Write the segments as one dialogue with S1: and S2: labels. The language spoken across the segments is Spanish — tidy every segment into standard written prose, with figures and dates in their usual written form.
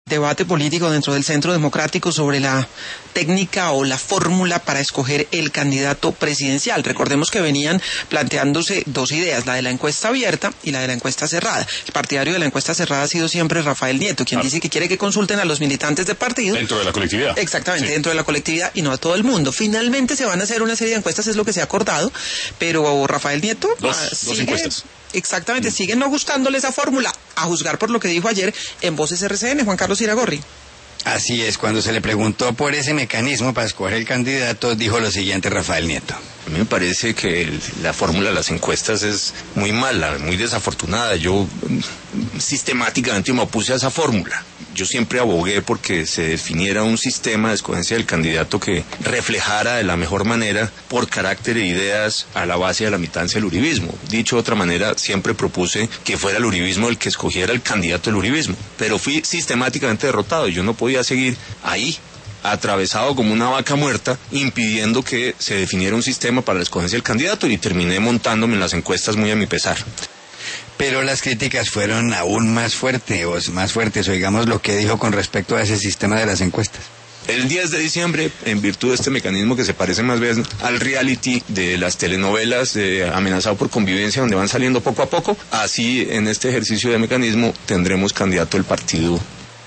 S1: Debate político dentro del Centro Democrático sobre la técnica o la fórmula para escoger el candidato presidencial. Recordemos que venían planteándose dos ideas, la de la encuesta abierta y la de la encuesta cerrada. El partidario de la encuesta cerrada ha sido siempre Rafael Nieto, quien dice que quiere que consulten a los militantes de partido.
S2: Dentro de la colectividad.
S1: Exactamente, sí. Dentro de la colectividad y no a todo el mundo. Finalmente se van a hacer una serie de encuestas, es lo que se ha acordado, pero Rafael Nieto
S2: dos encuestas.
S1: Exactamente, siguen no gustándole esa fórmula, a juzgar por lo que dijo ayer en Voces RCN, Juan Carlos Iragorri.
S3: Así es, cuando se le preguntó por ese mecanismo para escoger el candidato, dijo lo siguiente Rafael Nieto.
S4: A mí me parece que la fórmula de las encuestas es muy mala, muy desafortunada. Yo sistemáticamente me opuse a esa fórmula. Yo siempre abogué porque se definiera un sistema de escogencia del candidato que reflejara de la mejor manera, por carácter e ideas, a la base de la militancia del uribismo. Dicho de otra manera, siempre propuse que fuera el uribismo el que escogiera el candidato del uribismo. Pero fui sistemáticamente derrotado y yo no podía seguir ahí, atravesado como una vaca muerta, impidiendo que se definiera un sistema para la escogencia del candidato, y terminé montándome en las encuestas muy a mi pesar.
S3: Pero las críticas fueron aún más fuertes, o digamos lo que dijo con respecto a ese sistema de las encuestas.
S4: El 10 de diciembre, en virtud de este mecanismo que se parece más bien al reality de las telenovelas de Amenazado por Convivencia, donde van saliendo poco a poco, así en este ejercicio de mecanismo tendremos candidato del partido.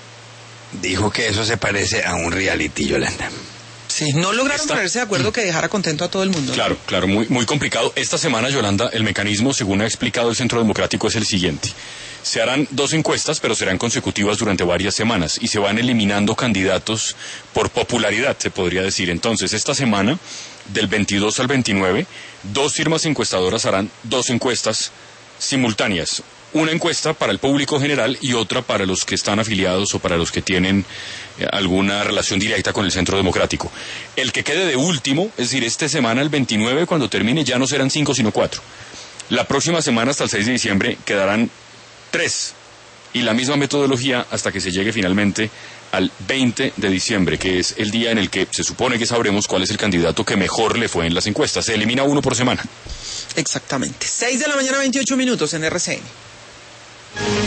S3: Dijo que eso se parece a un reality, Yolanda.
S1: Sí, no lograron ponerse de acuerdo que dejara contento a todo el mundo.
S2: Claro, muy complicado. Esta semana, Yolanda, el mecanismo, según ha explicado el Centro Democrático, es el siguiente. Se harán 2 encuestas, pero serán consecutivas durante varias semanas, y se van eliminando candidatos por popularidad, se podría decir. Entonces, esta semana, del 22 al 29, 2 firmas encuestadoras harán 2 encuestas simultáneas. Una encuesta para el público general y otra para los que están afiliados o para los que tienen alguna relación directa con el Centro Democrático. El que quede de último, es decir, esta semana, el 29, cuando termine, ya no serán 5 sino 4. La próxima semana, hasta el 6 de diciembre, quedarán 3. Y la misma metodología hasta que se llegue finalmente al 20 de diciembre, que es el día en el que se supone que sabremos cuál es el candidato que mejor le fue en las encuestas. Se elimina uno por semana.
S1: Exactamente. 6 de la mañana, 28 minutos en RCN.